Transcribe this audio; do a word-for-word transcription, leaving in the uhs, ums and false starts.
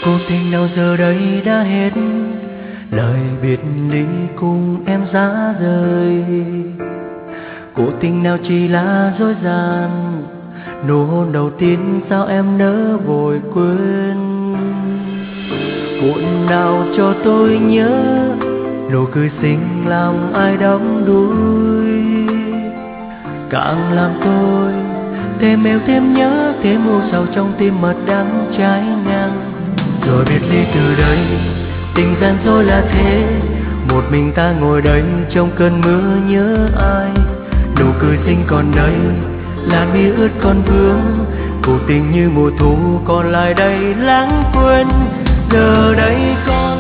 Cuộc tình nào giờ đây đã hết, lời biệt ly cùng em giá rời. Cuộc tình nào chỉ là dối gian, nụ hôn đầu tiên sao em nỡ vội quên. Cuộn nào cho tôi nhớ, nụ cười xinh làm ai đắm đuối. Càng làm tôi thêm yêu thêm nhớ, thêm u sầu trong tim mật đắng cháy ngang. Rồi biệt ly từ đây, tình gian dối là thế. Một mình ta ngồi đây trong cơn mưa nhớ ai. Nụ cười xinh còn đây, làn mi ướt còn vương. Cuộc tình như mùa thu còn lại đây lãng quên. Giờ đây có